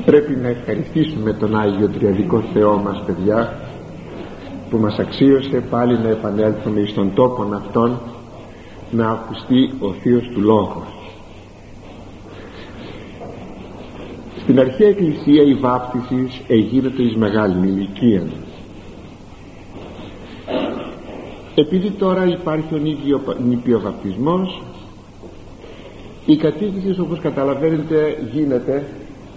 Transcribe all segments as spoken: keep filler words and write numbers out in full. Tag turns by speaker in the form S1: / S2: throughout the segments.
S1: Πρέπει να ευχαριστήσουμε τον Άγιο Τριαδικό Θεό μας, παιδιά, που μας αξίωσε πάλι να επανέλθουμε εις τον τόπον αυτόν να ακουστεί ο Θείος του Λόγος. Στην αρχαία Εκκλησία η βάπτιση εγίνεται εις μεγάλη ηλικία. Επειδή τώρα υπάρχει ο νηπιοβαπτισμός, η κατήχηση, όπως καταλαβαίνετε, γίνεται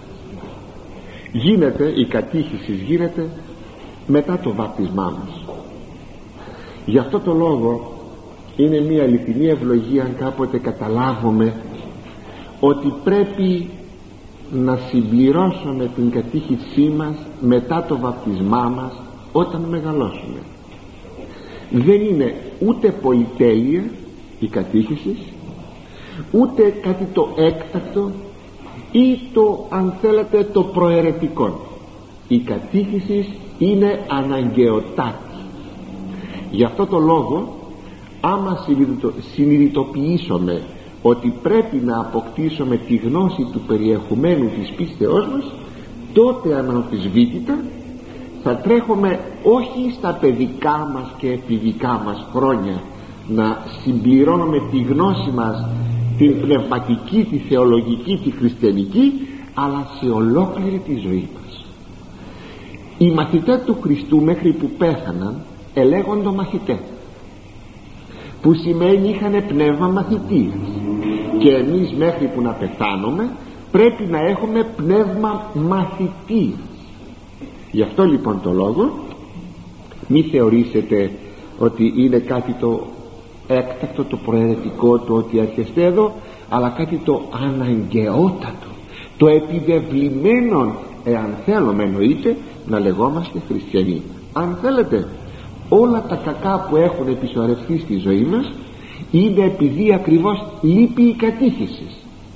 S1: γίνεται η κατήχηση γίνεται μετά το βάπτισμά μας. Γι' αυτό το λόγο είναι μια αληθινή ευλογία αν κάποτε καταλάβουμε ότι πρέπει να συμπληρώσουμε την κατήχησή μας μετά το βαπτισμά μας όταν μεγαλώσουμε. Δεν είναι ούτε πολυτέλεια η κατήχηση, ούτε κάτι το έκτακτο ή το, αν θέλετε, το προαιρετικό. Η κατήχηση είναι αναγκαιοτάτη. Γι' αυτό το λόγο, άμα συνειδητοποιήσουμε ότι πρέπει να αποκτήσουμε τη γνώση του περιεχομένου της πίστεώς μας, τότε αναμφισβήτητα θα τρέχουμε όχι στα παιδικά μας και εφηβικά μας χρόνια να συμπληρώνουμε τη γνώση μας, την πνευματική, τη θεολογική, τη χριστιανική, αλλά σε ολόκληρη τη ζωή μας. Οι μαθητές του Χριστού μέχρι που πέθαναν ελέγοντο μαθητές, που σημαίνει είχαν πνεύμα μαθητείας, και εμείς μέχρι που να πεθάνουμε πρέπει να έχουμε πνεύμα μαθητείας. Γι' αυτό λοιπόν το λόγο μη θεωρήσετε ότι είναι κάτι το έκτακτο, το προαιρετικό, το ότι έρχεστε εδώ, αλλά κάτι το αναγκαιότατο, το επιδευλημένο, εάν θέλουμε εννοείται, να λεγόμαστε χριστιανοί. Αν θέλετε, όλα τα κακά που έχουν επισορευτεί στη ζωή μας είναι επειδή ακριβώς λείπει η κατήχηση.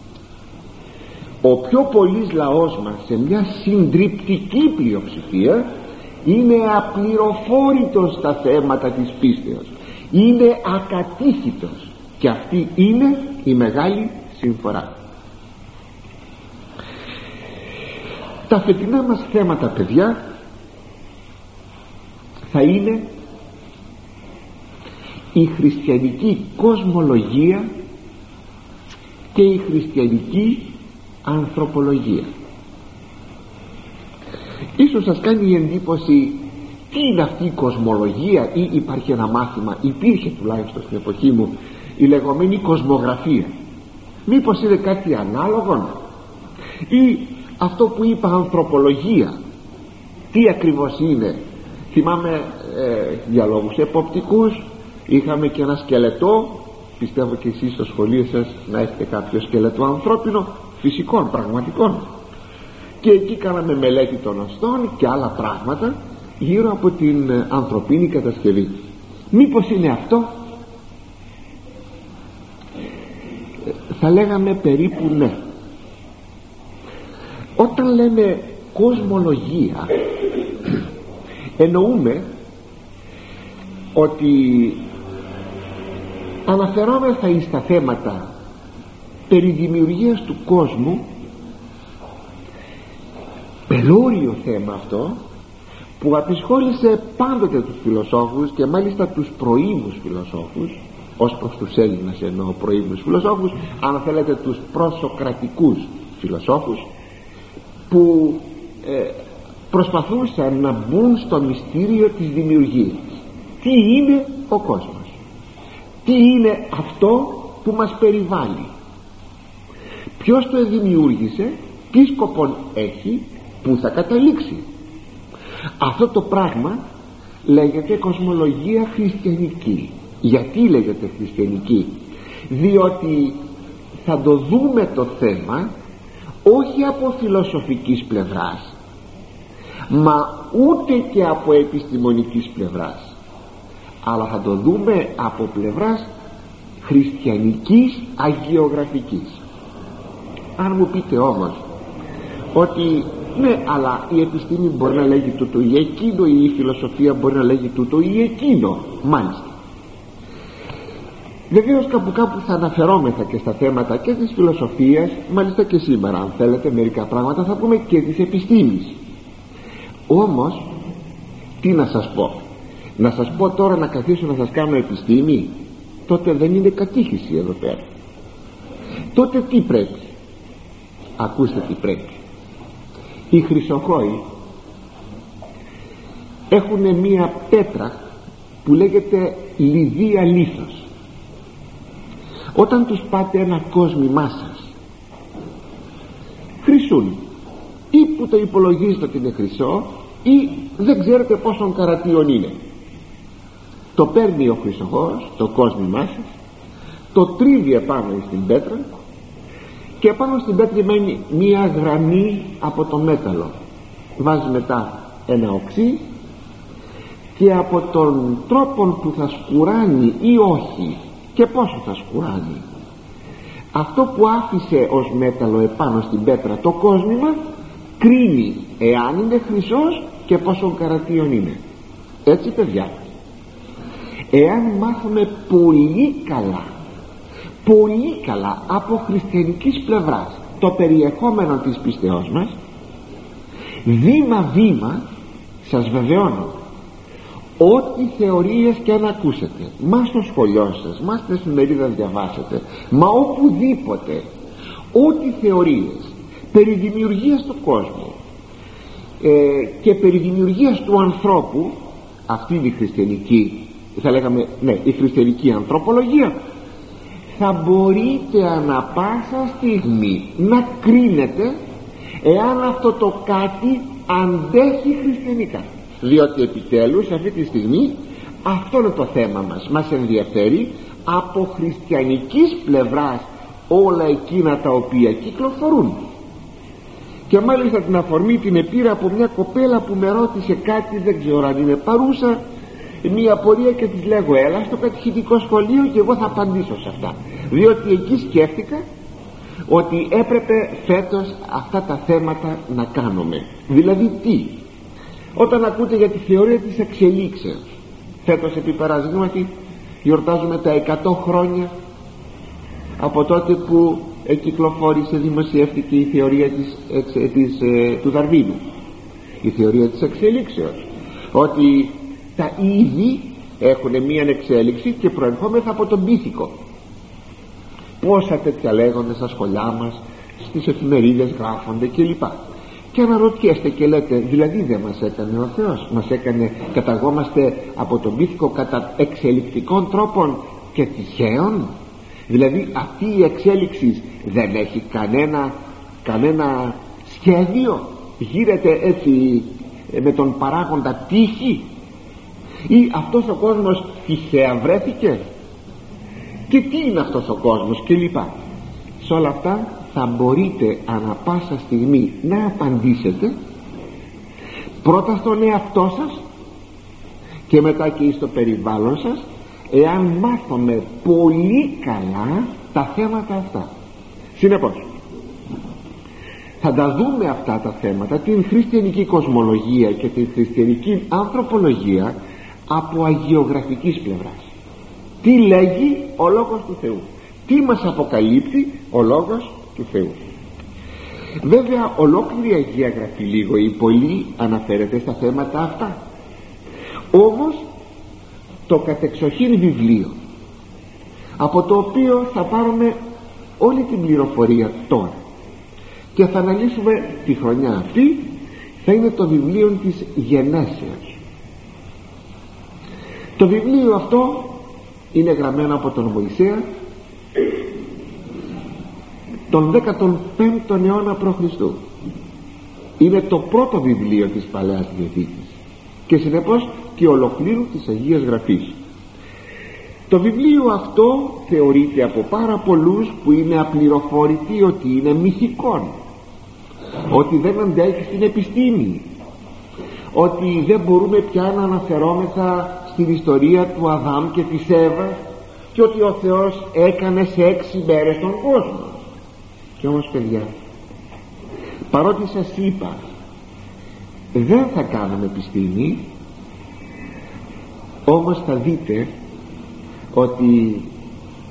S1: Ο πιο πολύς λαός μας, σε μια συντριπτική πλειοψηφία, είναι απληροφόρητος στα θέματα της πίστεως, είναι ακατήχητος, και αυτή είναι η μεγάλη συμφορά. Τα φετινά μας θέματα, παιδιά, θα είναι η χριστιανική κοσμολογία και η χριστιανική ανθρωπολογία. Ίσως σας κάνει εντύπωση τι είναι αυτή η κοσμολογία, ή υπάρχει ένα μάθημα, υπήρχε τουλάχιστον στην εποχή μου, η λεγόμενη κοσμογραφία. Μήπως είναι κάτι ανάλογο, ή αυτό που είπα ανθρωπολογία, τι ακριβώς είναι? Θυμάμαι ε, για λόγους εποπτικούς είχαμε και ένα σκελετό, πιστεύω και εσείς στο σχολείο σας να έχετε κάποιο σκελετό ανθρώπινο, φυσικών, πραγματικών, και εκεί κάναμε μελέτη των οστών και άλλα πράγματα γύρω από την ανθρωπίνη κατασκευή. Μήπως είναι αυτό? Θα λέγαμε περίπου ναι. Όταν λέμε κοσμολογία εννοούμε ότι αναφερόμεθα εις τα θέματα περί δημιουργίας του κόσμου, πελώριο θέμα αυτό που απασχόλησε πάντοτε τους φιλοσόφους, και μάλιστα τους προήμους φιλοσόφους, ως προς τους Έλληνες εννοώ προήμους φιλοσόφους, αν θέλετε τους προσοκρατικούς φιλοσόφους, που ε, προσπαθούσαν να μπουν στο μυστήριο της δημιουργίας. Τι είναι ο κόσμος, τι είναι αυτό που μας περιβάλλει, ποιος το δημιούργησε, τι σκοπό έχει, πού θα καταλήξει? Αυτό το πράγμα λέγεται κοσμολογία χριστιανική. Γιατί λέγεται χριστιανική? Διότι θα το δούμε το θέμα όχι από φιλοσοφικής πλευράς, μα ούτε και από επιστημονικής πλευράς, αλλά θα το δούμε από πλευράς χριστιανικής αγιογραφικής. Αν μου πείτε όμως ότι ναι, αλλά η επιστήμη μπορεί να λέγει τούτο ή εκείνο, ή η φιλοσοφία μπορεί να λέγει τούτο ή εκείνο, μάλιστα, Βεβαίως κάπου κάπου θα αναφερόμεθα και στα θέματα και της φιλοσοφίας, μάλιστα και σήμερα αν θέλετε μερικά πράγματα θα πούμε και της επιστήμης. Όμως τι να σας πω, να σας πω τώρα να καθίσω να σας κάνω επιστήμη, τότε δεν είναι κατήχηση εδώ πέρα. Τότε τι πρέπει? Ακούστε τι πρέπει. Οι χρυσοχόοι έχουν μία πέτρα που λέγεται λιδία λίθος. Όταν τους πάτε ένα κόσμημά σας χρυσούν, ή που το υπολογίζετε ότι είναι χρυσό ή δεν ξέρετε πόσον καρατίον είναι, το παίρνει ο χρυσοχόος το κόσμημά σας, το τρίβει επάνω στην πέτρα και επάνω στην πέτρα μένει μία γραμμή από το μέταλλο, βάζει μετά ένα οξύ και από τον τρόπο που θα σκουράνει ή όχι και πόσο θα σκουράνει αυτό που άφησε ως μέταλλο επάνω στην πέτρα το κόσμημα, κρίνει εάν είναι χρυσός και πόσο καρατίον είναι. Έτσι παιδιά, εάν μάθουμε πολύ καλά πολύ καλά από χριστιανικής πλευράς το περιεχόμενο της πίστεώς μας, βήμα βήμα σας βεβαιώνω, ό,τι θεωρίες και αν ακούσετε, μα στο σχολείο σας, μα στην εφημερίδα διαβάσετε, μα οπουδήποτε, ό,τι θεωρίες περί δημιουργίας του κόσμου ε, και περί δημιουργίας του ανθρώπου, αυτή είναι η χριστιανική, θα λέγαμε, ναι, η χριστιανική ανθρωπολογία, θα μπορείτε ανα πάσα στιγμή να κρίνετε εάν αυτό το κάτι αντέχει χριστιανικά, διότι επιτέλους αυτή τη στιγμή αυτό είναι το θέμα μας. Μας ενδιαφέρει από χριστιανικής πλευράς όλα εκείνα τα οποία κυκλοφορούν. Και μάλιστα την αφορμή την επήρα από μια κοπέλα που με ρώτησε κάτι, δεν ξέρω αν είναι παρούσα, μια απορία, και της λέγω έλα στο κατηχητικό σχολείο και εγώ θα απαντήσω σε αυτά, διότι εκεί σκέφτηκα ότι έπρεπε φέτος αυτά τα θέματα να κάνουμε. Δηλαδή τι? Όταν ακούτε για τη θεωρία της εξελίξεως, φέτος επί παραδείγματι γιορτάζουμε τα εκατό χρόνια από τότε που εκυκλοφόρησε, δημοσιεύτηκε η θεωρία της, εξ, της, ε, του Δαρβίνου, η θεωρία της εξελίξεως, ότι τα είδη έχουν μία εξέλιξη και προερχόμεθα από τον πίθηκο. Πόσα τέτοια λέγονται στα σχολιά μας, στις εφημερίδες γράφονται κλπ. Και αναρωτιέστε και λέτε, δηλαδή δεν μας έκανε ο Θεός, μας έκανε, καταγόμαστε από τον πίθηκο κατά εξελικτικών τρόπων και τυχαίων? Δηλαδή αυτή η εξέλιξη δεν έχει κανένα, κανένα σχέδιο, γύρεται έτσι με τον παράγοντα τύχη, ή αυτός ο κόσμος τυχαία βρέθηκε και τι είναι αυτός ο κόσμος κλπ. Σε όλα αυτά θα μπορείτε ανα πάσα στιγμή να απαντήσετε πρώτα στον εαυτό σας και μετά και στο περιβάλλον σας, εάν μάθουμε πολύ καλά τα θέματα αυτά. Συνεπώς θα τα δούμε αυτά τα θέματα, την χριστιανική κοσμολογία και την χριστιανική ανθρωπολογία, από αγιογραφικής πλευράς. Τι λέγει ο Λόγος του Θεού, τι μας αποκαλύπτει ο Λόγος του Θεού. Βέβαια ολόκληρη Αγία Γραφή λίγο ή πολύ αναφέρεται στα θέματα αυτά, όμως το κατεξοχήν βιβλίο από το οποίο θα πάρουμε όλη την πληροφορία τώρα και θα αναλύσουμε τη χρονιά αυτή, θα είναι το βιβλίο της Γενέσεως. Το βιβλίο αυτό είναι γραμμένο από τον Μωυσέα τον δέκατον πέμπτον αιώνα π.Χ. Είναι το πρώτο βιβλίο της Παλαιάς Διαθήκης και συνεπώς και ολοκλήρου της Αγίας Γραφής. Το βιβλίο αυτό θεωρείται από πάρα πολλούς που είναι απληροφόρητοι ότι είναι μυθικόν, ότι δεν αντέχει στην επιστήμη, ότι δεν μπορούμε πια να αναφερόμεθα στην ιστορία του Αδάμ και της Εύας και ότι ο Θεός έκανε σε έξι μέρες τον κόσμο. Και όμως παιδιά, παρότι σας είπα δεν θα κάνουμε επιστήμη, όμως θα δείτε ότι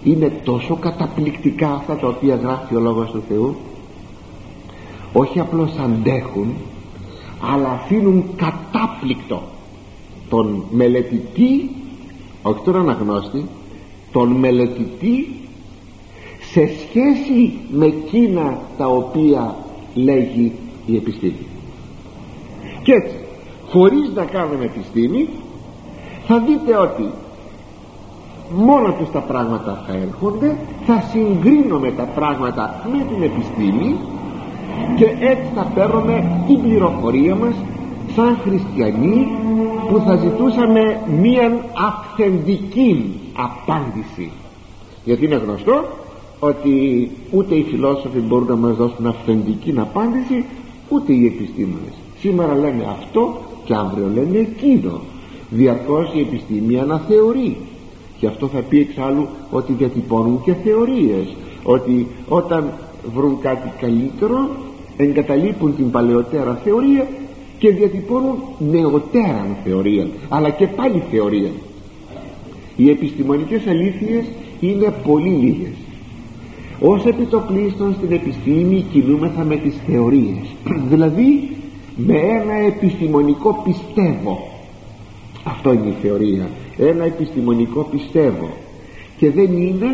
S1: είναι τόσο καταπληκτικά αυτά τα οποία γράφει ο Λόγος του Θεού, όχι απλώς αντέχουν, αλλά αφήνουν κατάπληκτο τον μελετητή, όχι τον αναγνώστη, τον μελετητή σε σχέση με εκείνα τα οποία λέγει η επιστήμη. Και έτσι, χωρίς να κάνουμε επιστήμη, θα δείτε ότι μόνο τους τα πράγματα θα έρχονται, θα συγκρίνουμε τα πράγματα με την επιστήμη και έτσι θα παίρνουμε την πληροφορία μας σαν χριστιανοί που θα ζητούσαμε μία αυθεντική απάντηση. Γιατί είναι γνωστό ότι ούτε οι φιλόσοφοι μπορούν να μας δώσουν αυθεντική απάντηση, ούτε οι επιστήμονες. Σήμερα λένε αυτό και αύριο λένε εκείνο. Διαρκώς η επιστήμη αναθεωρεί, και αυτό θα πει εξάλλου ότι διατυπώνουν και θεωρίες, ότι όταν βρουν κάτι καλύτερο εγκαταλείπουν την παλαιότερα θεωρία και διατυπώνουν νεωτέραν θεωρία, αλλά και πάλι θεωρία. Οι επιστημονικές αλήθειες είναι πολύ λίγες. Ως επιτοπλίστων στην επιστήμη κινούμεθα με τις θεωρίες, δηλαδή με ένα επιστημονικό πιστεύω. Αυτό είναι η θεωρία, ένα επιστημονικό πιστεύω, και δεν είναι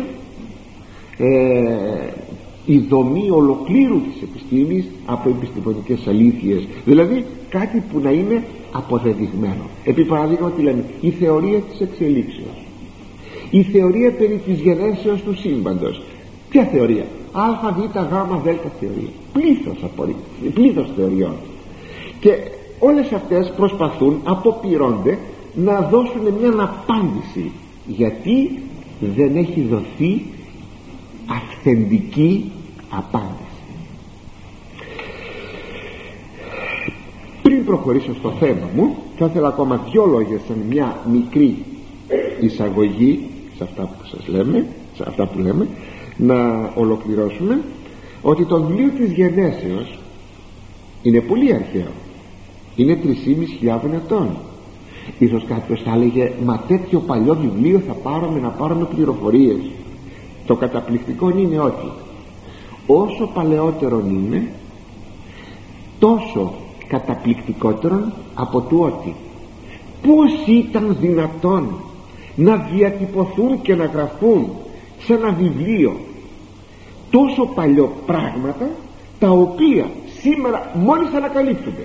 S1: ε, η δομή ολοκλήρου της επιστήμης από επιστημονικές αλήθειες, δηλαδή κάτι που να είναι αποδεδειγμένο. Επί παράδειγμα, τι λέμε, η θεωρία της εξελίξεως, η θεωρία περί της γενέσεως του σύμπαντος. Ποια θεωρία? Α, Β, Γ, Δ θεωρία, πλήθος, απορρί... πλήθος θεωριών, και όλες αυτές προσπαθούν, αποπειρώνται να δώσουν μια απάντηση, γιατί δεν έχει δοθεί αυθεντική απάντηση. Πριν προχωρήσω στο θέμα μου, θα ήθελα ακόμα δυο λόγια σαν μια μικρή εισαγωγή σε αυτά που σας λέμε, σε αυτά που λέμε, να ολοκληρώσουμε ότι το βιβλίο της Γενέσεως είναι πολύ αρχαίο, είναι τρεις και μισό χιλιάδες ετών. Ίσως κάποιος θα έλεγε, μα τέτοιο παλιό βιβλίο θα πάρουμε να πάρουμε πληροφορίες. Το καταπληκτικό είναι ότι όσο παλαιότερον είναι, τόσο καταπληκτικότερον από του ότι πώς ήταν δυνατόν να διατυπωθούν και να γραφούν σε ένα βιβλίο τόσο παλιό πράγματα, τα οποία σήμερα μόλις ανακαλύπτονται.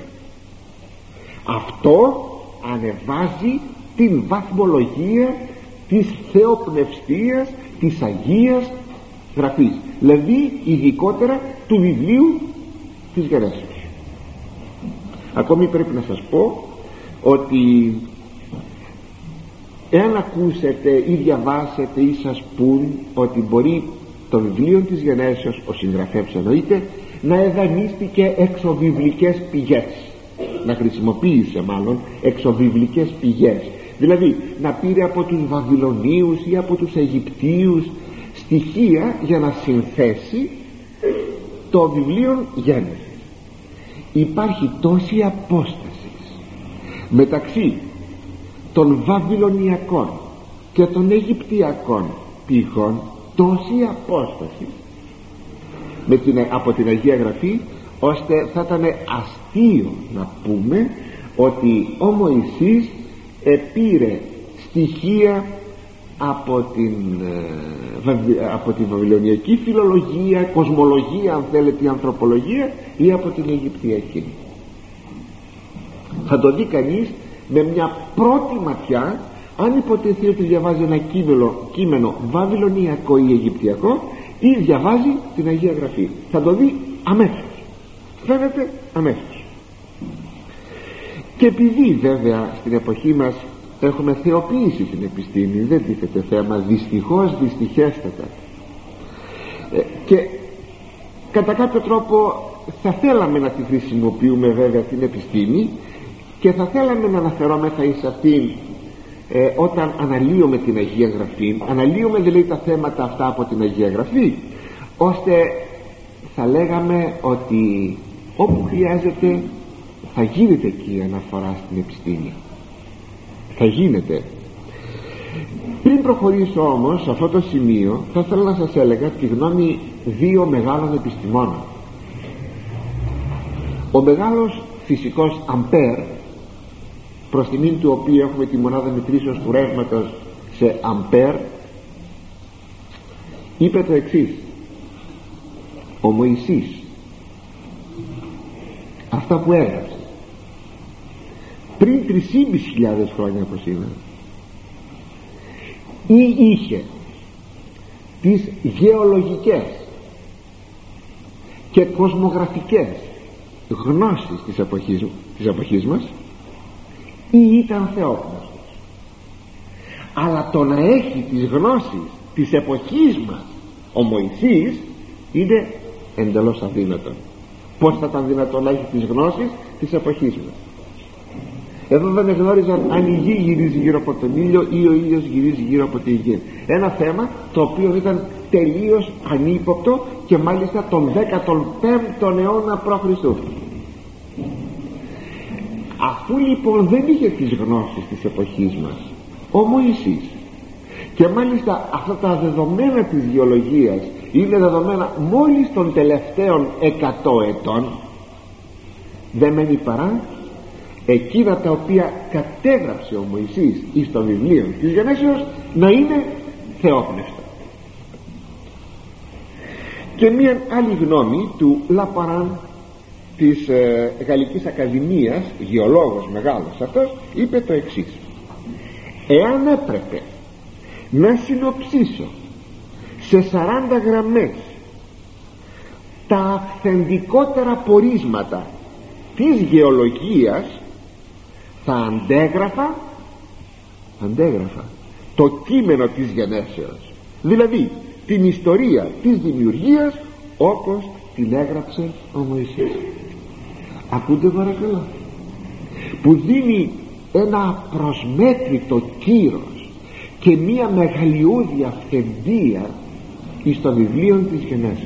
S1: Αυτό ανεβάζει την βαθμολογία της θεοπνευστίας, της Αγίας Γραφής, δηλαδή ειδικότερα του βιβλίου της Γενέσεως. Ακόμη πρέπει να σας πω ότι εάν ακούσετε ή διαβάσετε ή σας πούν ότι μπορεί το βιβλίο της Γενέσεως, ο συγγραφέας εννοείται, να εδανίστηκε εξωβιβλικές πηγές, να χρησιμοποίησε μάλλον εξωβιβλικές πηγές, δηλαδή να πήρε από τους Βαβυλωνίους ή από τους Αιγυπτίους στοιχεία για να συνθέσει το βιβλίο Γένεσης. Υπάρχει τόση απόσταση μεταξύ των Βαβυλωνιακών και των Αιγυπτιακών πηγών, τόση απόσταση με την, από την Αγία Γραφή, ώστε θα ήταν αστείο να πούμε ότι ο Μωυσής επήρε στοιχεία από την, από την Βαβυλωνιακή φιλολογία, κοσμολογία αν θέλετε, ανθρωπολογία, ή από την Αιγυπτιακή. Θα το δει κανείς με μια πρώτη ματιά, αν υποτεθεί ότι διαβάζει ένα κείμενο, κείμενο βαβυλωνιακό ή αιγυπτιακό, ή διαβάζει την Αγία Γραφή. Θα το δει αμέσως, φαίνεται αμέσως. Και επειδή βέβαια στην εποχή μας έχουμε θεοποιήσει την επιστήμη, δεν τίθεται θέμα, δυστυχώς, δυστυχέστατα, ε, και κατά κάποιο τρόπο θα θέλαμε να τη χρησιμοποιούμε βέβαια την επιστήμη, και θα θέλαμε να αναφερόμεθα εις αυτήν ε, όταν αναλύουμε την Αγία Γραφή, αναλύουμε δηλαδή τα θέματα αυτά από την Αγία Γραφή, ώστε θα λέγαμε ότι όπου χρειάζεται θα γίνεται εκεί η αναφορά στην επιστήμη, θα γίνεται. Πριν προχωρήσω όμως σε αυτό το σημείο, θα ήθελα να σας έλεγα τη γνώμη δύο μεγάλων επιστημόνων. Ο μεγάλος φυσικός Αμπέρ, προς τιμήν του οποίου έχουμε τη μονάδα μετρήσεως του ρεύματος σε Αμπέρ, είπε το εξής: ο Μωυσής αυτά που έγραψε πριν τρεις και μισή χιλιάδες χρόνια από σήμερα, ή είχε τις γεωλογικές και κοσμογραφικές γνώσεις της εποχής, της εποχής μας, ή ήταν θεόπνος. Αλλά το να έχει τις γνώσεις της εποχής μας ο Μωυσής είναι εντελώς αδύνατο. Πώς θα ήταν δυνατόν να έχει τις γνώσεις της εποχής μας? Εδώ δεν γνώριζαν αν η γη γυρίζει γύρω από τον ήλιο ή ο ήλιος γυρίζει γύρω από τη γη. Ένα θέμα το οποίο ήταν τελείως ανύποπτο, και μάλιστα τον δέκατο πέμπτο αιώνα π.Χ. Αφού λοιπόν δεν είχε τις γνώσεις της εποχής μας ο Μωυσής, και μάλιστα αυτά τα δεδομένα της γεωλογίας είναι δεδομένα μόλις των τελευταίων εκατό ετών, δεν μένει παρά εκείνα τα οποία κατέγραψε ο Μωυσής εις το βιβλίο της Γενέσεως να είναι θεόπνευστα. Και μία άλλη γνώμη του Λαπαράν της ε, Γαλλικής Ακαδημίας, γεωλόγος μεγάλος αυτός, είπε το εξής: εάν έπρεπε να συνοψίσω σε σαράντα γραμμές τα αυθεντικότερα πορίσματα της γεωλογίας, θα αντέγραφα αντέγραφα το κείμενο της Γενέσεως, δηλαδή την ιστορία της δημιουργίας όπως την έγραψε ο Μωυσής. Ακούτε παρακαλώ, που δίνει ένα απροσμέτρητο κύρος και μία μεγαλειώδη αυθεντία εις το βιβλίο της Γενέσεως.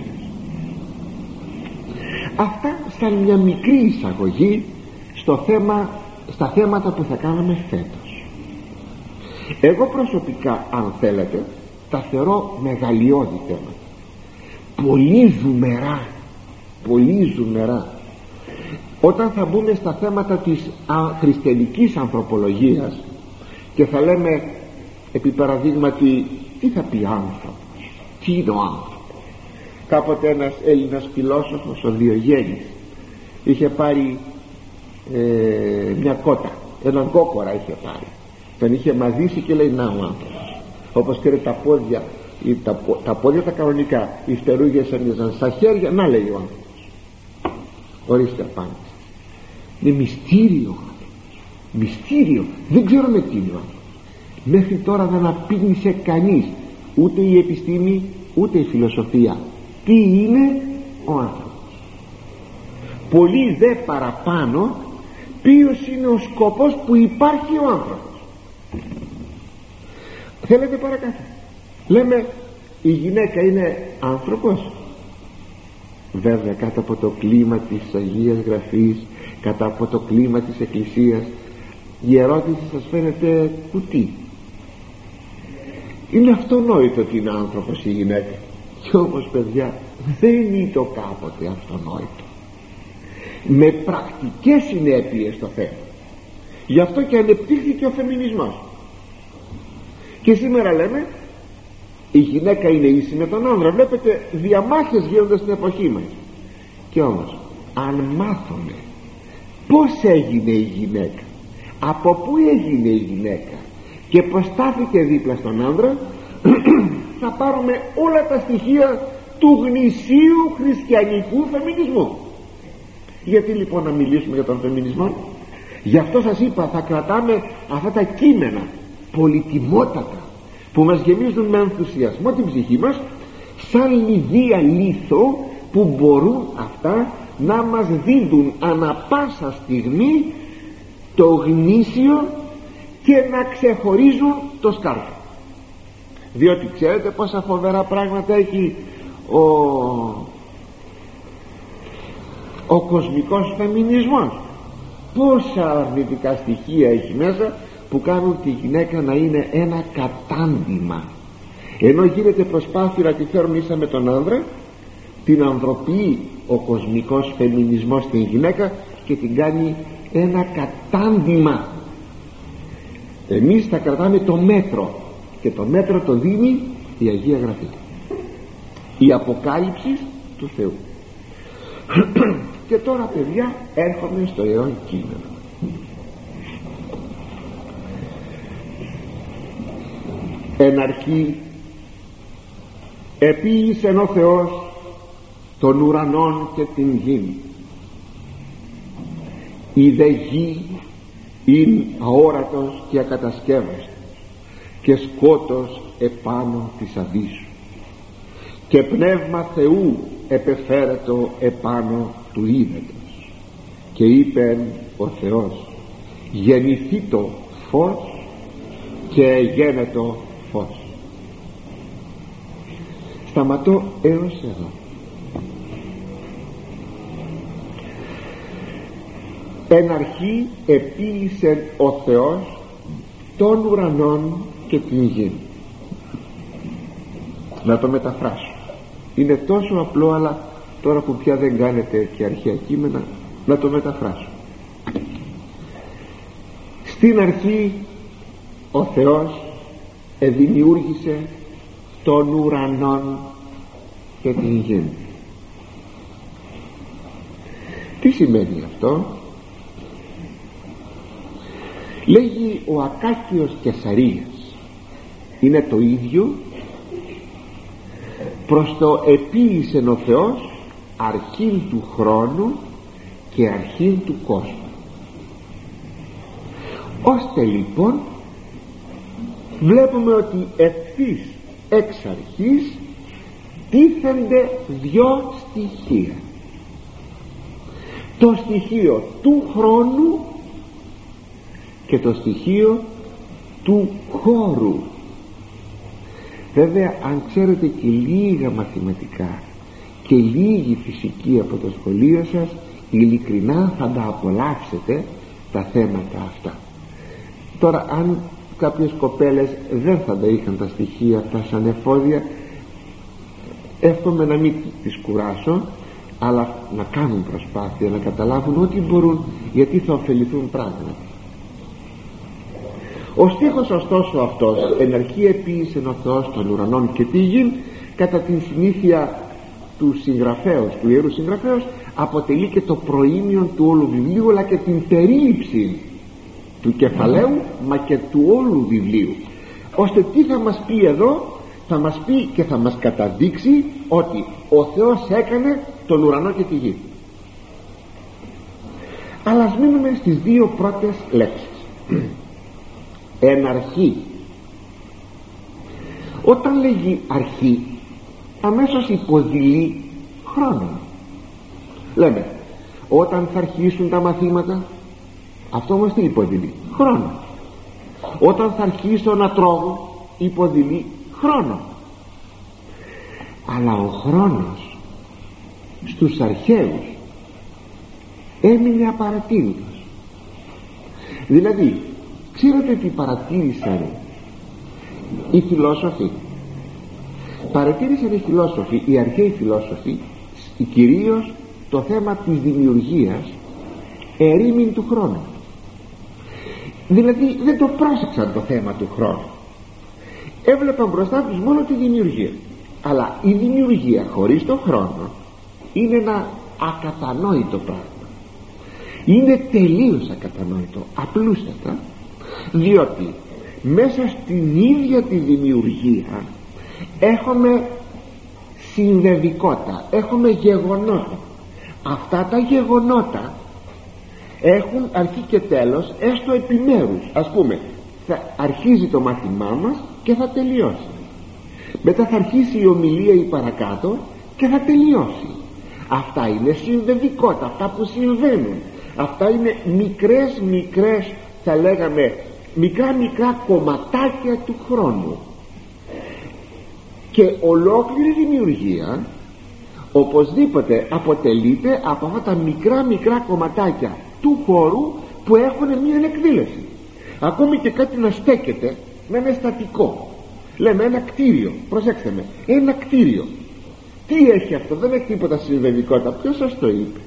S1: Αυτά σαν μια μικρή εισαγωγή στο θέμα, στα θέματα που θα κάναμε φέτος. Εγώ προσωπικά, αν θέλετε, τα θεωρώ μεγαλειώδη θέματα, πολύ ζουμερά, πολύ ζουμερά. Όταν θα μπούμε στα θέματα της α, χριστιανικής ανθρωπολογίας και θα λέμε επί παραδείγματι τι θα πει άνθρωπος, τι είναι ο άνθρωπος. Κάποτε ένας Έλληνας φιλόσοφος, ο Διογέννης, είχε πάρει ε, μια κότα, έναν κόκορα είχε πάρει, τον είχε μαζίσει και λέει: να ο άνθρωπος. Όπως ξέρετε τα πόδια, τα, τα πόδια τα κανονικά, οι φτερούγες ένιωσαν στα χέρια, να λέει ο άνθρωπος. Ορίστε απάντηση. Είναι μυστήριο, μυστήριο, δεν ξέρουμε τι είναι ο άνθρωπος. Μέχρι τώρα δεν απήγνησε κανείς, ούτε η επιστήμη ούτε η φιλοσοφία, τι είναι ο άνθρωπος. Πολύ δε παραπάνω ποιος είναι ο σκοπός που υπάρχει ο άνθρωπος. Θέλετε παρακάτω, λέμε η γυναίκα είναι άνθρωπος. Βέβαια κάτω από το κλίμα της Αγίας Γραφής, κάτω από το κλίμα της Εκκλησίας, η ερώτηση σας φαίνεται κουτί. Είναι αυτονόητο ότι είναι άνθρωπος η γυναίκα, και όμως παιδιά δεν είναι το κάποτε αυτονόητο, με πρακτικές συνέπειες το θέμα. Γι' αυτό και ανεπτύχθηκε ο φεμινισμός. Και σήμερα λέμε η γυναίκα είναι ίση με τον άνδρα. Βλέπετε διαμάχες γίνονται στην εποχή μας. Και όμως αν μάθουμε πως έγινε η γυναίκα, από πού έγινε η γυναίκα και πως στάθηκε δίπλα στον άνδρα, θα πάρουμε όλα τα στοιχεία του γνησίου χριστιανικού φεμινισμού. Γιατί λοιπόν να μιλήσουμε για τον φεμινισμό? Γι' αυτό σας είπα, θα κρατάμε αυτά τα κείμενα πολυτιμότατα που μας γεμίζουν με ενθουσιασμό την ψυχή μας, σαν λιδία λίθο που μπορούν αυτά να μας δίνουν ανα πάσα στιγμή το γνήσιο και να ξεχωρίζουν το σκάρφο. Διότι ξέρετε πόσα φοβερά πράγματα έχει ο, ο κοσμικός φεμινισμός, πόσα αρνητικά στοιχεία έχει μέσα, που κάνουν τη γυναίκα να είναι ένα κατάντημα. Ενώ γίνεται προσπάθεια να τη φέρουν ίσα με τον άνδρα, την ανδροποιεί ο κοσμικός φεμινισμός στην γυναίκα και την κάνει ένα κατάντημα. Εμείς θα κρατάμε το μέτρο, και το μέτρο το δίνει η Αγία Γραφή, η αποκάλυψη του Θεού. Και τώρα, παιδιά, έρχομαι στο Ιερό Κείμενο. Εν αρχή επίησεν ο Θεός των ουρανών και την γην. Η δε γη είναι αόρατος και ακατασκεύαστος και σκότος επάνω της αβύσσου, και πνεύμα Θεού επεφέρετο επάνω του ύδατος. Και είπεν ο Θεός, γεννηθεί το φως, και γένετο φως. Σταματώ έως εδώ. Εν αρχή επίησεν ο Θεός των ουρανών και την γη. Να το μεταφράσω. Είναι τόσο απλό, αλλά τώρα που πια δεν κάνετε και αρχαία κείμενα, να το μεταφράσω. Στην αρχή ο Θεός εδημιούργησε των ουρανών και την γη. Τι σημαίνει αυτό? Λέγει ο Ακάκιος Κεσαρίας, είναι το ίδιο προς το επίησεν ο Θεός αρχήν του χρόνου και αρχήν του κόσμου. Ώστε λοιπόν βλέπουμε ότι ευθύς εξ αρχής τίθενται δυο στοιχεία: το στοιχείο του χρόνου και το στοιχείο του χώρου. Βέβαια, αν ξέρετε και λίγα μαθηματικά και λίγη φυσική από το σχολείο σας, ειλικρινά θα τα απολαύσετε τα θέματα αυτά. Τώρα, αν κάποιες κοπέλες δεν θα τα είχαν τα στοιχεία αυτά σαν εφόδια, εύχομαι να μην τις κουράσω, αλλά να κάνουν προσπάθεια να καταλάβουν ό,τι μπορούν, γιατί θα ωφεληθούν πράγματι. Ο στίχος ωστόσο αυτός, εν αρχή επίησεν ο Θεός των ουρανών και τη γην, κατά την συνήθεια του συγγραφέως, του Ιερού Συγγραφέως, αποτελεί και το προήμιον του όλου βιβλίου, αλλά και την περίληψη του κεφαλαίου μα και του όλου βιβλίου. Ώστε τι θα μας πει εδώ? Θα μας πει και θα μας καταδείξει ότι ο Θεός έκανε τον ουρανό και τη γη. Αλλά ας μείνουμε στις δύο πρώτες λέξεις. Εν αρχή. Όταν λέγει αρχή, αμέσως υποδηλεί χρόνο. Λέμε, όταν θα αρχίσουν τα μαθήματα, αυτό όμως τι υποδηλεί? Χρόνο. Όταν θα αρχίσω να τρώγω, υποδηλεί χρόνο. Αλλά ο χρόνος στους αρχαίους έμεινε απαρατήρητος. Δηλαδή, ξέρετε τι παρατήρησαν οι φιλόσοφοι? Παρατήρησαν οι φιλόσοφοι, οι αρχαίοι φιλόσοφοι, κυρίως το θέμα της δημιουργίας ερήμην του χρόνου. Δηλαδή δεν το πρόσεξαν το θέμα του χρόνου, έβλεπαν μπροστά τους μόνο τη δημιουργία. Αλλά η δημιουργία χωρίς το χρόνο είναι ένα ακατανόητο πράγμα. Είναι τελείως ακατανόητο, απλούστατα, διότι μέσα στην ίδια τη δημιουργία έχουμε συνδεδικότητα, έχουμε γεγονότα. Αυτά τα γεγονότα έχουν αρχή και τέλος, έστω επιμέρους. Ας πούμε, θα αρχίζει το μάθημά μας και θα τελειώσει. Μετά θα αρχίσει η ομιλία ή παρακάτω και θα τελειώσει. Αυτά είναι συνδεδικότητα, αυτά που συμβαίνουν. Αυτά είναι μικρές μικρές, θα λέγαμε, μικρά μικρά κομματάκια του χρόνου. Και ολόκληρη δημιουργία οπωσδήποτε αποτελείται από αυτά τα μικρά μικρά κομματάκια του χώρου που έχουν μια εκδήλωση. ακόμη και κάτι να στέκεται, να είναι στατικό. Λέμε ένα κτίριο, προσέξτε με, ένα κτίριο, τι έχει αυτό? Δεν έχει τίποτα συμβεβικότητα. Ποιος σας το είπε?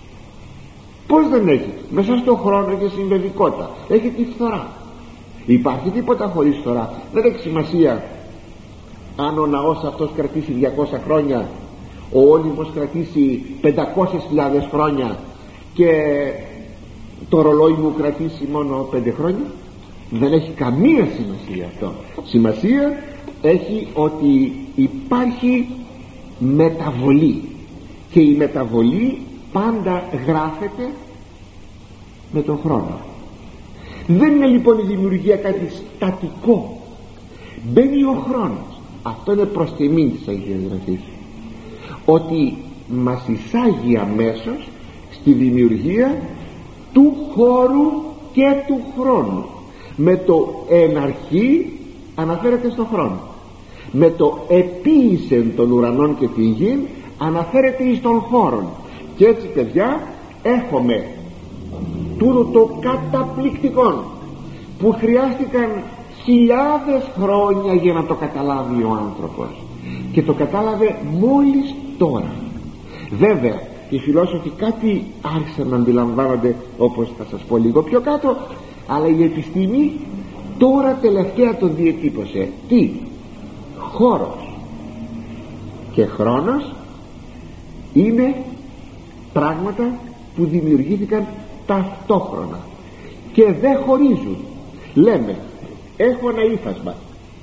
S1: Πώς δεν έχει? Μέσα στον χρόνο έχει συμβεβικότητα, έχει τη φθορά. Υπάρχει τίποτα χωρίς φθορά? Δεν έχει σημασία αν ο ναός αυτός κρατήσει διακόσια χρόνια, ο Όλυμπος κρατήσει πεντακόσιες χιλιάδες χρόνια και το ρολόι μου κρατήσει μόνο πέντε χρόνια. Δεν έχει καμία σημασία αυτό. Σημασία έχει ότι υπάρχει μεταβολή, και η μεταβολή πάντα γράφεται με τον χρόνο. Δεν είναι λοιπόν η δημιουργία κάτι στατικό. Μπαίνει ο χρόνος. Αυτό είναι προς τιμή της Αγίας Γραφής, ότι μας εισάγει αμέσως στη δημιουργία του χώρου και του χρόνου. Με το εν αρχή αναφέρεται στον χρόνο, με το επίησεν των ουρανών και τη γη αναφέρεται εις των χώρων. Και έτσι, παιδιά, έχουμε τούτο το καταπληκτικό που χρειάστηκαν χιλιάδες χρόνια για να το καταλάβει ο άνθρωπος, και το κατάλαβε μόλις τώρα. Βέβαια οι φιλόσοφοι κάτι άρχισαν να αντιλαμβάνονται, όπως θα σας πω λίγο πιο κάτω, αλλά η επιστήμη τώρα τελευταία το διετύπωσε. Τι? Χώρος και χρόνος είναι πράγματα που δημιουργήθηκαν ταυτόχρονα και δεν χωρίζουν. Λέμε, έχω ένα ύφασμα,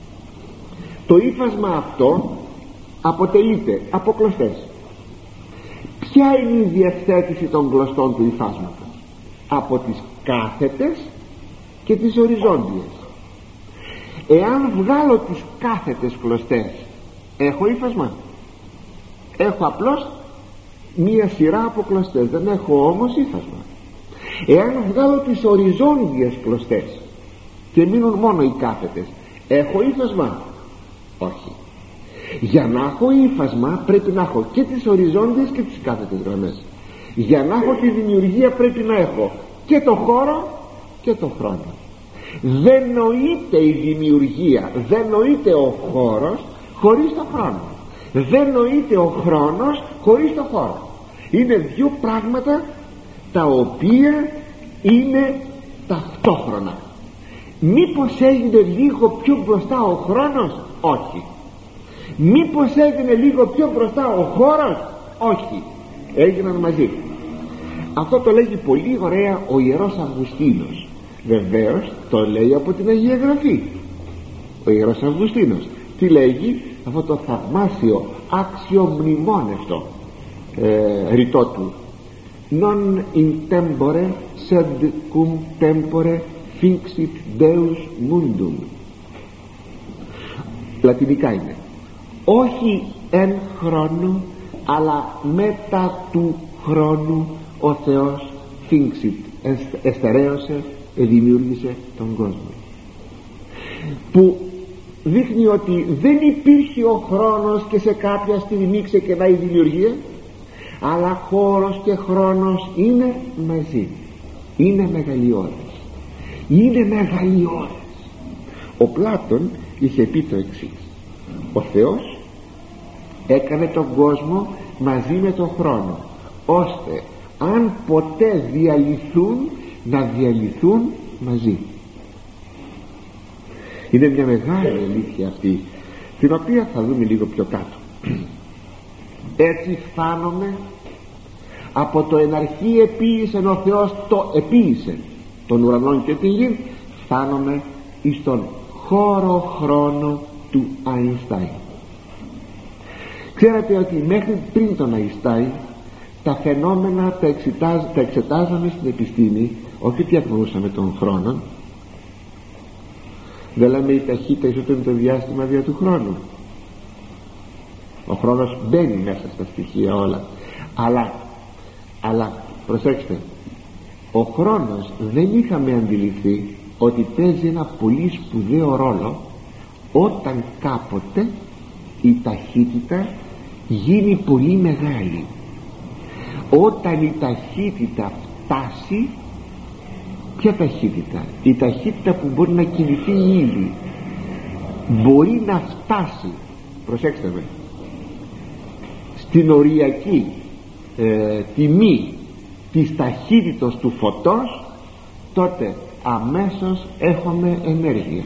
S1: το ύφασμα αυτό αποτελείται από κλωστές. Ποια είναι η διευθέτηση των κλωστών του υφάσματος? Από τις κάθετες και τις οριζόντιες. Εάν βγάλω τις κάθετες κλωστές, έχω ύφασμα? Έχω απλώς μία σειρά από κλωστές, δεν έχω όμως ύφασμα. Εάν βγάλω τις οριζόντιες κλωστές και μείνουν μόνο οι κάθετες, έχω ύφασμα? Όχι. Για να έχω ύφασμα πρέπει να έχω και τις οριζόντιες και τις κάθετες γραμμές. Για να έχω τη δημιουργία πρέπει να έχω και το χώρο και το χρόνο. Δεν νοείται η δημιουργία, δεν νοείται ο χώρος χωρίς το χρόνο, δεν νοείται ο χρόνος χωρίς το χώρο. Είναι δύο πράγματα τα οποία είναι ταυτόχρονα. Μήπως έγινε λίγο πιο μπροστά ο χρόνος? Όχι. Μήπως έγινε λίγο πιο μπροστά ο χώρος? Όχι. Έγιναν μαζί. Αυτό το λέγει πολύ ωραία ο Ιερός Αυγουστίνος. Βεβαίως το λέει από την Αγία Γραφή ο Ιερός Αυγουστίνος. Τι λέγει? Αυτό το θαυμάσιο αξιομνημόνευτο ε, ρητό του, non in tempore sed cum tempore finxit Deus mundum. Λατινικά είναι, όχι εν χρόνου αλλά μετά του χρόνου ο Θεός finxit, εστερέωσε, δημιούργησε τον κόσμο, που δείχνει ότι δεν υπήρχε ο χρόνος και σε κάποια στιγμή ξεκινάει η δημιουργία, αλλά χώρος και χρόνος είναι μαζί, είναι μεγαλειώδες, είναι μεγαλειώδες. Ο Πλάτων είχε πει το εξής: ο Θεός έκανε τον κόσμο μαζί με τον χρόνο, ώστε αν ποτέ διαλυθούν να διαλυθούν μαζί. Είναι μια μεγάλη αλήθεια αυτή, την οποία θα δούμε λίγο πιο κάτω. Έτσι φτάνουμε από το εν αρχή επίησε ο Θεός, το επίησε των ουρανών και την γη, φτάνουμε εις τον χώρο χρόνο του Αϊνστάιν. Ξέρετε ότι μέχρι πριν τον Αϊνστάιν τα φαινόμενα τα, εξετάζ, τα εξετάζαμε στην επιστήμη, όχι ότι αφορούσαμε τον χρόνο. Δεν λέμε η ταχύτητα ισότητα με το διάστημα δια του χρόνου. Ο χρόνος μπαίνει μέσα στα στοιχεία όλα, αλλά, αλλά προσέξτε, ο χρόνος δεν είχαμε αντιληφθεί ότι παίζει ένα πολύ σπουδαίο ρόλο όταν κάποτε η ταχύτητα γίνει πολύ μεγάλη. Όταν η ταχύτητα φτάσει Ποια ταχύτητα? Η ταχύτητα που μπορεί να κινηθεί η ύλη, μπορεί να φτάσει, προσέξτε με, στην οριακή ε, τιμή της ταχύτητας του φωτός, τότε αμέσως έχουμε ενέργεια.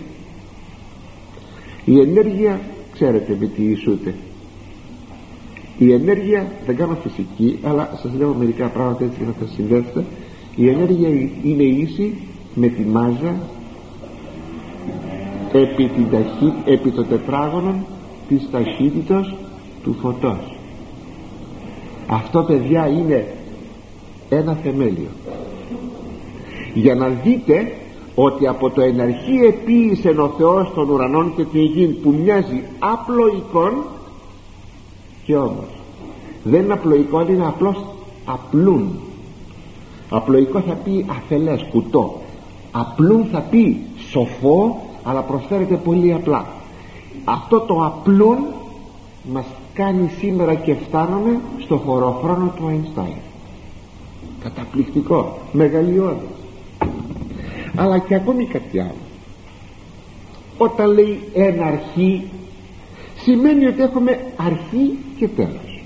S1: Η ενέργεια ξέρετε με τι ισούται? Η ενέργεια, δεν κάνω φυσική, αλλά σας λέω μερικά πράγματα έτσι για να τα συνδέσετε. Η ενέργεια είναι ίση με τη μάζα επί, την ταχύ, επί το τετράγωνο της ταχύτητας του φωτός. Αυτό, παιδιά, είναι ένα θεμέλιο για να δείτε ότι από το εν αρχή επίησε ο Θεός των ουρανών και την γη, που μοιάζει απλοϊκόν, και όμως δεν είναι απλοϊκόν, είναι απλώς απλούν. Απλοϊκό θα πει αφελές, κουτό. Απλούν θα πει σοφό, αλλά προσφέρεται πολύ απλά. Αυτό το απλούν μας κάνει σήμερα και φτάνουμε στο χωροχρόνο του Αϊνστάιν. Καταπληκτικό, μεγαλειώδες. Αλλά και ακόμη κάτι άλλο. Όταν λέει εν αρχή, σημαίνει ότι έχουμε αρχή και τέλος.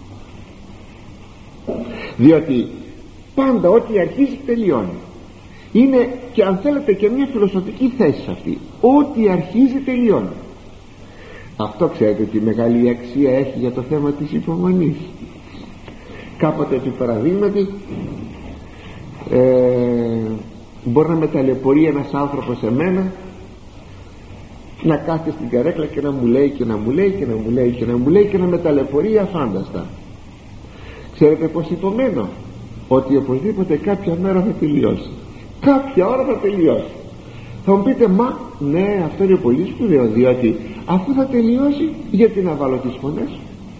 S1: Διότι πάντα ό,τι αρχίζει τελειώνει. Είναι, και αν θέλετε, και μια φιλοσοφική θέση σε αυτή. Ό,τι αρχίζει τελειώνει. Αυτό ξέρετε τι μεγάλη αξία έχει για το θέμα της υπομονής. Κάποτε, επί παραδείγματι, ε, μπορεί να με ταλαιπωρεί ένας άνθρωπος σε μένα, να κάθεται στην καρέκλα και να μου λέει και να μου λέει και να μου λέει και να μου λέει και να με ταλαιπωρεί αφάνταστα. Ξέρετε πως υπομένω? Ότι οπωσδήποτε κάποια μέρα θα τελειώσει, κάποια ώρα θα τελειώσει. Θα μου πείτε, μα ναι, αυτό είναι πολύ σπουδαίο, διότι αφού θα τελειώσει, γιατί να βάλω τις φωνές?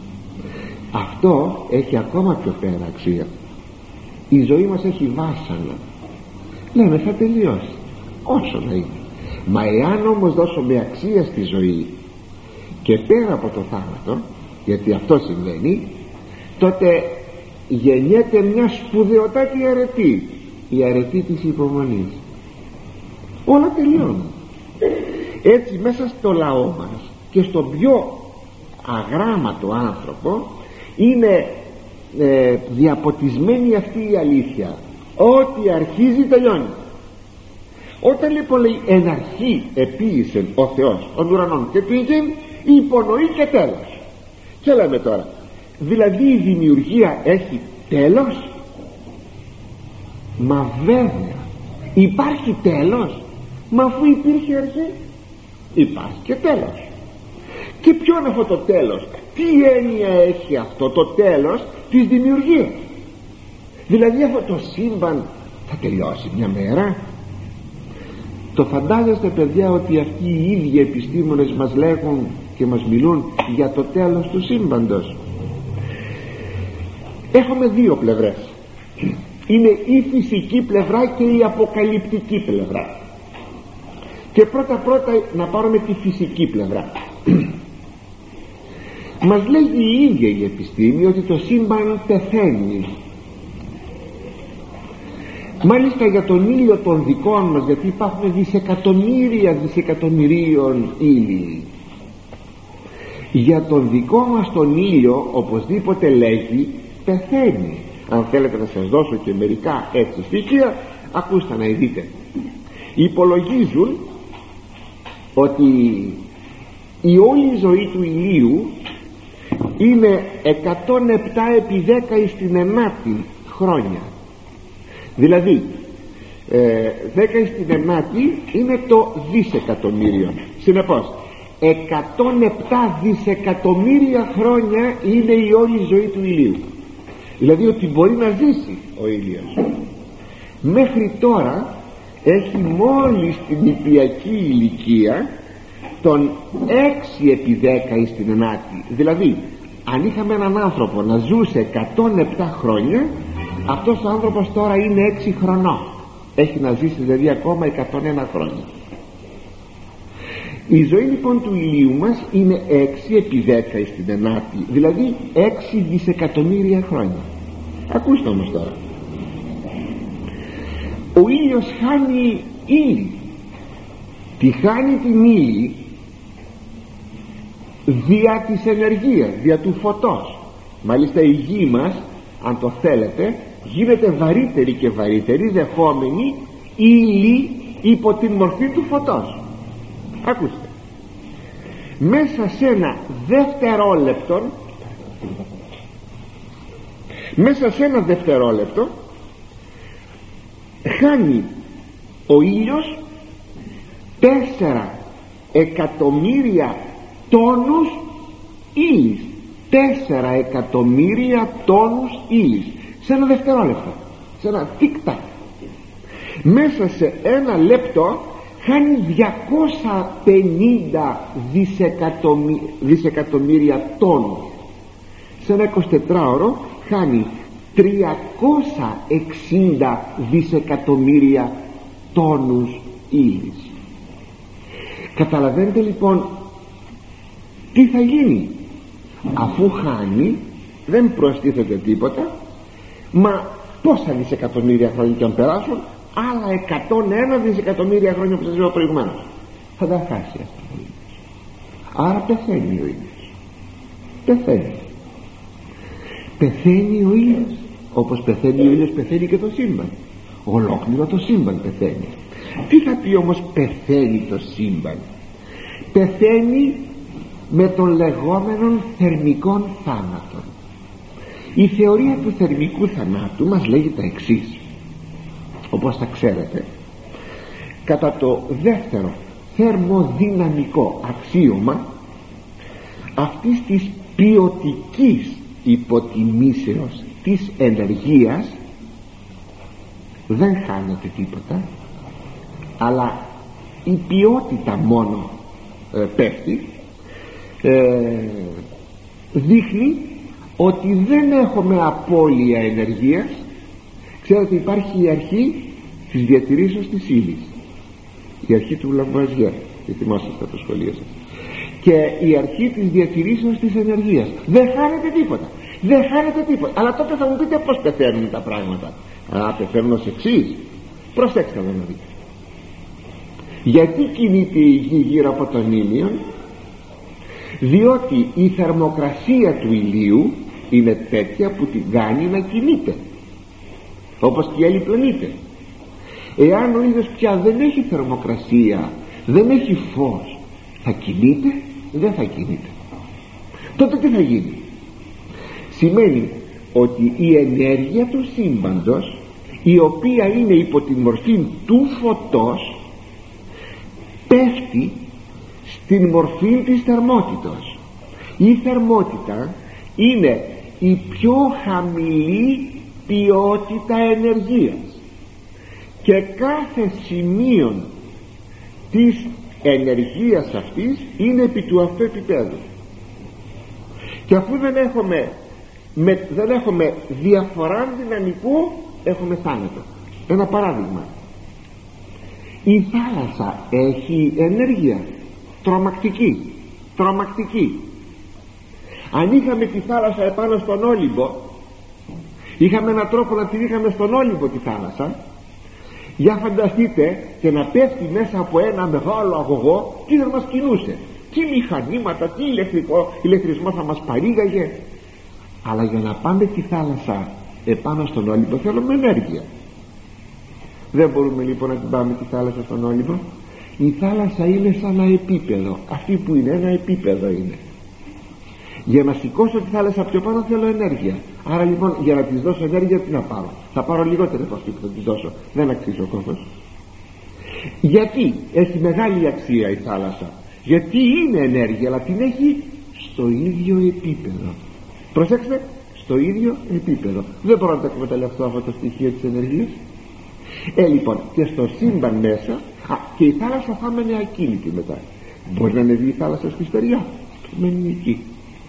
S1: Αυτό έχει ακόμα πιο πέρα αξία. Η ζωή μας έχει βάσανα. Λέμε θα τελειώσει, όσο να είναι. Μα εάν όμως δώσουμε αξία στη ζωή και πέρα από το θάνατο, γιατί αυτό συμβαίνει, τότε γεννιέται μια σπουδαιοτάτη αρετή, η αρετή της υπομονής. Όλα τελειώνουν. Έτσι μέσα στο λαό μας και στον πιο αγράμματο άνθρωπο είναι ε, διαποτισμένη αυτή η αλήθεια. Ό,τι αρχίζει τελειώνει. Όταν λοιπόν λέει εν αρχή επίησε ο Θεός των ουρανών και την γη, υπονοεί και τέλος. Και λέμε τώρα, δηλαδή η δημιουργία έχει τέλος? Μα βέβαια, υπάρχει τέλος? Μα αφού υπήρχε αρχή, υπάρχει και τέλος. Και ποιο είναι αυτό το τέλος? Τι έννοια έχει αυτό το τέλος της δημιουργίας? Δηλαδή αυτό το σύμπαν θα τελειώσει μια μέρα? Το φαντάζεστε, παιδιά, ότι αυτοί οι ίδιοι επιστήμονες μας λέγουν και μας μιλούν για το τέλος του σύμπαντος? Έχουμε δύο πλευρές. Είναι η φυσική πλευρά και η αποκαλυπτική πλευρά. Και πρώτα πρώτα να πάρουμε τη φυσική πλευρά. Μας λέγει η ίδια η επιστήμη ότι το σύμπαν πεθαίνει. Μάλιστα για τον ήλιο των δικών μας, γιατί υπάρχουν δισεκατομμύρια δισεκατομμυρίων ήλιοι, για τον δικό μας τον ήλιο οπωσδήποτε λέγει πεθαίνει. Αν θέλετε να σας δώσω και μερικά έτσι στοιχεία, ακούστε να δείτε. Υπολογίζουν ότι η όλη ζωή του ηλίου είναι εκατόν επτά επί δέκα στην ενάτη χρόνια. Δηλαδή ε, δέκα στην ενάτη είναι το δισεκατομμύριο. Συνεπώς εκατόν επτά δισεκατομμύρια χρόνια είναι η όλη ζωή του ηλίου. Δηλαδή ότι μπορεί να ζήσει ο ήλιος. Μέχρι τώρα έχει μόλις την νηπιακή ηλικία των έξι επί δέκα στην ενάτη. Δηλαδή αν είχαμε έναν άνθρωπο να ζούσε εκατόν επτά χρόνια, αυτός ο άνθρωπος τώρα είναι έξι χρονών. Έχει να ζήσει δηλαδή ακόμα εκατόν ένα χρόνια. Η ζωή λοιπόν του ηλίου μας είναι έξι επί δέκα στην ενάτη, δηλαδή έξι δισεκατομμύρια χρόνια. Ακούστε όμως τώρα, ο ήλιος χάνει ύλη. Τη χάνει την ύλη δια της ενεργείας, δια του φωτός. Μάλιστα η γη μας, αν το θέλετε, γίνεται βαρύτερη και βαρύτερη, δεχόμενη ύλη υπό την μορφή του φωτός. Ακούστε, μέσα σε ένα δευτερόλεπτο μέσα σε ένα δευτερόλεπτο χάνει ο ήλιος τέσσερα εκατομμύρια τόνους ύλης. Τέσσερα εκατομμύρια τόνους ύλης σε ένα δευτερόλεπτο, σε ένα τικ-τακ. Μέσα σε ένα λεπτό χάνει διακόσια πενήντα δισεκατομμύρια, δισεκατομμύρια τόνους. Σε ένα εικοσιτετράωρο χάνει τριακόσια εξήντα δισεκατομμύρια τόνους ύλης. Καταλαβαίνετε λοιπόν τι θα γίνει? Αφού χάνει, δεν προστίθεται τίποτα, μα πόσα δισεκατομμύρια χρόνια και αν περάσουν, άλλα εκατόν ένα δισεκατομμύρια χρόνια που σας είπα προηγουμένως, θα τα χάσει αυτό ο ήλιος. Άρα πεθαίνει ο ήλιος. Πεθαίνει. Πεθαίνει ο ήλιος. Όπως πεθαίνει ο ήλιος, πεθαίνει και το σύμπαν. Ολόκληρο το σύμπαν πεθαίνει. Τι θα πει όμως πεθαίνει το σύμπαν? Πεθαίνει με τον λεγόμενον θερμικών θάνατον. Η θεωρία του θερμικού θανάτου μας λέγει τα εξής, όπως τα ξέρετε. Κατά το δεύτερο θερμοδυναμικό αξίωμα αυτής της ποιοτικής υποτιμήσεως της ενεργείας δεν χάνεται τίποτα, αλλά η ποιότητα μόνο ε, πέφτει. ε, δείχνει ότι δεν έχουμε απώλεια ενεργείας. Ξέρετε, υπάρχει η αρχή της διατηρήσεως της ύλης, η αρχή του Λαβουαζιέ, και θυμόσαστε το σχολείο σας, και η αρχή της διατηρήσεως της ενεργείας. Δεν χάνεται τίποτα, δεν χάνεται τίποτα. Αλλά τότε θα μου πείτε πως πεθαίνουν τα πράγματα. Α, πεθαίνουν ως εξής. Προσέξτε εδώ να δείτε. Γιατί κινείται η γη γύρω από τον ήλιο? Διότι η θερμοκρασία του ηλίου είναι τέτοια που την κάνει να κινείται, όπως και η άλλη πλανήτη. Εάν ο ήλιος πια δεν έχει θερμοκρασία, δεν έχει φως, θα κινείται? Δεν θα κινείται. Τότε τι θα γίνει? Σημαίνει ότι η ενέργεια του σύμπαντος, η οποία είναι υπό τη μορφή του φωτός, πέφτει στην μορφή της θερμότητος. Η θερμότητα είναι η πιο χαμηλή ποιότητα ενεργείας, και κάθε σημείο της ενεργείας αυτής είναι επί του αυτού επίπεδου. Και αφού δεν έχουμε, με, δεν έχουμε διαφορά δυναμικού, έχουμε θάνατο. Ένα παράδειγμα: η θάλασσα έχει ενέργεια τρομακτική, τρομακτική. Αν είχαμε τη θάλασσα επάνω στον Όλυμπο, είχαμε έναν τρόπο να την είχαμε στον Όλυμπο τη θάλασσα, για φανταστείτε, και να πέφτει μέσα από ένα μεγάλο αγωγό, τι θα μας κινούσε, τι μηχανήματα, τι ηλεκτρικό, ηλεκτρισμό θα μας παρήγαγε. Αλλά για να πάμε τη θάλασσα επάνω στον Όλυμπο θέλουμε ενέργεια. Δεν μπορούμε λοιπόν να την πάμε τη θάλασσα στον Όλυμπο. Η θάλασσα είναι σαν ένα επίπεδο, αυτή που είναι ένα επίπεδο είναι. Για να σηκώσω τη θάλασσα πιο πάνω θέλω ενέργεια. Άρα λοιπόν για να της δώσω ενέργεια τι να πάρω? Θα πάρω λιγότερο από αυτή που θα της δώσω. Δεν αξίζει ο κόστος. Γιατί έχει μεγάλη αξία η θάλασσα? Γιατί είναι ενέργεια, αλλά την έχει στο ίδιο επίπεδο. Προσέξτε, στο ίδιο επίπεδο. Δεν μπορώ να τα εκμεταλλευτώ αυτό το στοιχείο της ενεργείας. Ε λοιπόν, και στο σύμπαν μέσα, α, και η θάλασσα θα μένει ακίνητη μετά. Μπορεί να ανεβεί η θάλασσα στη στεριά, μένει εκεί.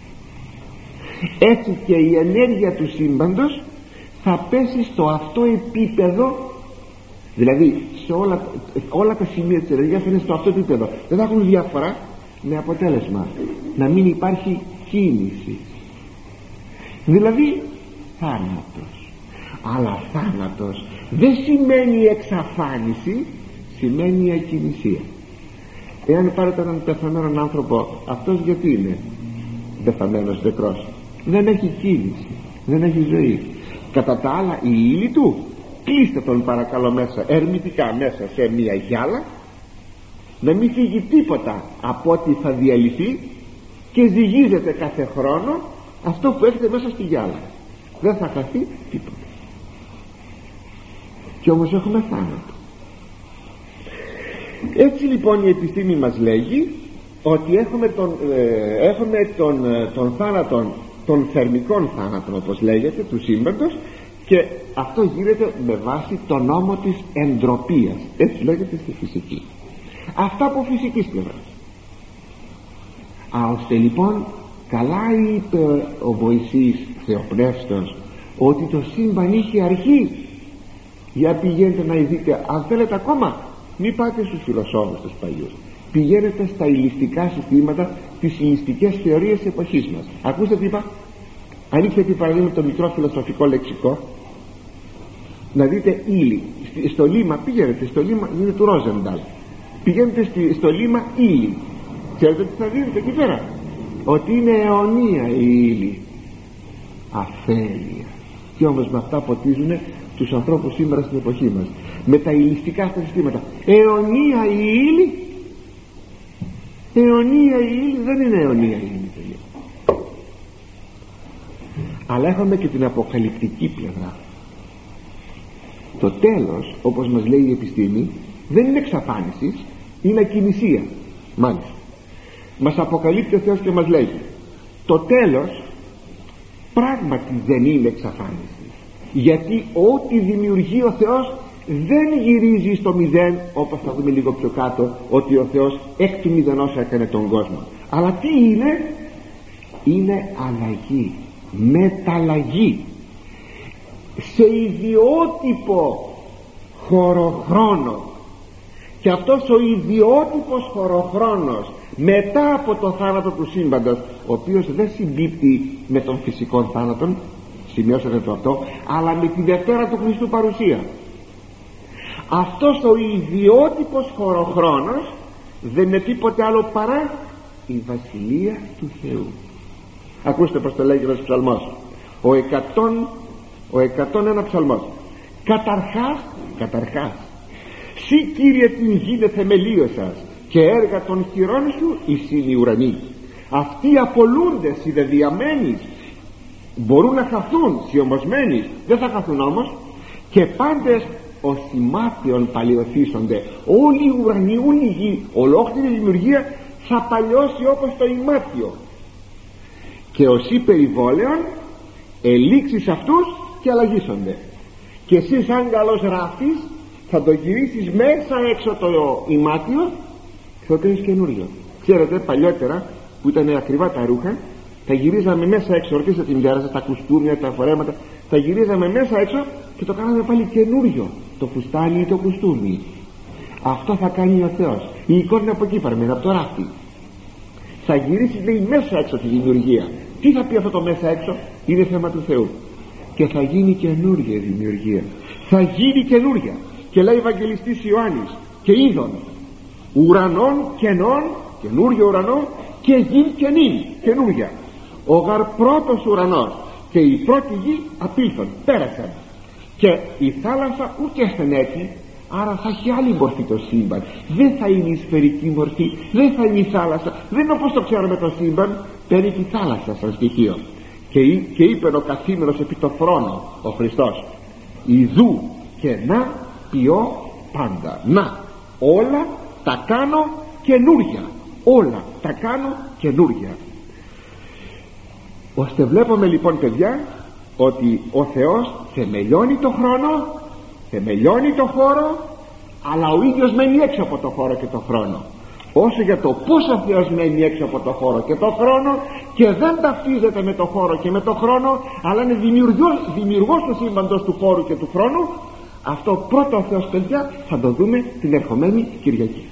S1: Έτσι και η ενέργεια του σύμπαντος θα πέσει στο αυτό επίπεδο, δηλαδή σε όλα, όλα τα σημεία της ενέργειας είναι στο αυτό επίπεδο. Δεν θα έχουν διαφορά, με αποτέλεσμα να μην υπάρχει κίνηση, δηλαδή θάνατος. Αλλά θάνατος δεν σημαίνει εξαφάνιση, σημαίνει ακινησία. Εάν πάρετε έναν πεθαμένον άνθρωπο, αυτός γιατί είναι πεθαμένος, νεκρός? Δεν έχει κίνηση, δεν έχει ζωή. Κατά τα άλλα η ύλη του, κλείστε τον παρακαλώ μέσα ερμητικά μέσα σε μια γυάλα, να μην φύγει τίποτα από ό,τι θα διαλυθεί, και ζυγίζεται κάθε χρόνο αυτό που έχετε μέσα στη γυάλα, δεν θα χαθεί τίποτα. Και όμως έχουμε θάνατο. Έτσι λοιπόν η επιστήμη μας λέγει ότι έχουμε τον, ε, έχουμε τον, τον θάνατον, των θερμικών θάνατων όπως λέγεται, του σύμπαντος, και αυτό γίνεται με βάση τον νόμο της εντροπίας, έτσι λέγεται στη φυσική. Αυτά από φυσικής πλευράς. Α, ώστε λοιπόν καλά είπε ο Μωυσής Θεοπνεύστος ότι το σύμπαν είχε αρχή. Για πηγαίνετε να δείτε, αν θέλετε ακόμα, μην πάτε στους φιλοσόφους τους παλιούς, πηγαίνετε στα ηλιστικά συστήματα, τις ηλιστικές θεωρίες της εποχής μας. Ακούστε τι είπα? Ανοίξτε παραδείγμα το μικρό φιλοσοφικό λεξικό, να δείτε ύλη. Στο λίμα, πηγαίνετε στο λίμα, είναι του Ρόζενταλ, πηγαίνετε στο λίμα ύλη. Ξέρετε τι θα δείτε εκεί πέρα? Ότι είναι αιωνία η ύλη, αφέλεια. Και όμως με αυτά ποτίζουν τους ανθρώπους σήμερα στην εποχή μας, με τα ηλιστικά αυτά συστήματα. Αιωνία η ύλη, αιωνία η ύλη, δεν είναι αιωνία η ύλη, παιδιά. Αλλά έχουμε και την αποκαλυπτική πλευρά. Το τέλος, όπως μας λέει η επιστήμη, δεν είναι εξαφάνιση, είναι ακινησία. Μάλιστα μας αποκαλύπτει ο Θεός και μας λέει το τέλος πράγματι δεν είναι εξαφάνιση, γιατί ό,τι δημιουργεί ο Θεός δεν γυρίζει στο μηδέν, όπως θα δούμε λίγο πιο κάτω, ότι ο Θεός εκ του μηδενός έκανε τον κόσμο. Αλλά τι είναι? Είναι αλλαγή, μεταλλαγή σε ιδιότυπο χωροχρόνο. Και αυτός ο ιδιότυπος χωροχρόνος μετά από το θάνατο του σύμπαντος, ο οποίος δεν συμπίπτει με τον φυσικό θάνατο, σημειώσατε το αυτό, αλλά με τη Δευτέρα του Χριστού παρουσία, αυτός ο ιδιότυπος χωροχρόνος δεν είναι τίποτε άλλο παρά η Βασιλεία του Θεού. Ακούστε πως το λέγει ένας ψαλμός, ο εκατόν, ο εκατόν ένα ψαλμός. Καταρχάς, καταρχάς Συ Κύριε την γη θεμελίωσας, και έργα των χειρών σου εισήν οι ουρανοί. Αυτοί απολούνται συνδεδεμένοι, μπορούν να χαθούν σιωμοσμένοι, δεν θα χαθούν όμως, και πάντες ως ημάτιον παλαιοθήσονται. Όλοι οι ουρανοί, όλη η γη, ολόκληρη η δημιουργία θα παλιώσει όπως το ημάτιο. Και όσοι περιβόλαιον ελήξεις αυτούς και αλλαγήσονται. Και εσύ σαν καλός ράφτης θα το γυρίσεις μέσα έξω το ημάτιο και θα το κάνεις καινούριο. Ξέρετε παλιότερα που ήταν ακριβά τα ρούχα, τα γυρίζαμε μέσα έξω, ρωτήστε την μητέρα σας, τα κουστούμια, τα φορέματα, τα γυρίζαμε μέσα έξω και το κάναμε πάλι καινούριο, το φουστάνι ή το κουστούμι. Αυτό θα κάνει ο Θεός. Η εικόνα είναι από εκεί παραμένει, από το ράφτη. Θα γυρίσει, λέει, μέσα έξω τη δημιουργία. Τι θα πει αυτό το μέσα έξω? Είναι θέμα του Θεού. Και θα γίνει καινούρια η δημιουργία, θα γίνει καινούρια. Και λέει ο Ευαγγελιστής Ιωάννης, και είδον ουρανών καινών, καινούριο ουρανό, και γη καινή, καινούρια. Ο γαρ πρώτος ουρανός και η πρώτη γη απήλθον, πέρασαν, και η θάλασσα ούτε στενέτη. Άρα θα έχει άλλη μορφή το σύμπαν. Δεν θα είναι η σφαιρική μορφή, δεν θα είναι η θάλασσα, δεν είναι όπως το ξέρουμε το σύμπαν, παίρνει τη θάλασσα σαν στοιχείο. Και, και είπε ο καθήμενος επί το θρόνο ο Χριστός, ιδού και να ποιώ πάντα. Να, όλα τα κάνω καινούρια, όλα τα κάνω καινούρια. Ώστε βλέπουμε λοιπόν, παιδιά, ότι ο Θεός θεμελιώνει το χρόνο, θεμελιώνει το χώρο, αλλά ο ίδιος μένει έξω από το χώρο και το χρόνο. Όσο για το πως ο Θεός μένει έξω από το χώρο και το χρόνο και δεν ταυτίζεται με το χώρο και με το χρόνο, αλλά είναι δημιουργός, δημιουργός του σύμπαντος του χώρου και του χρόνου, αυτό πρώτο ο Θεός, παιδιά, θα το δούμε την ερχομένη Κυριακή.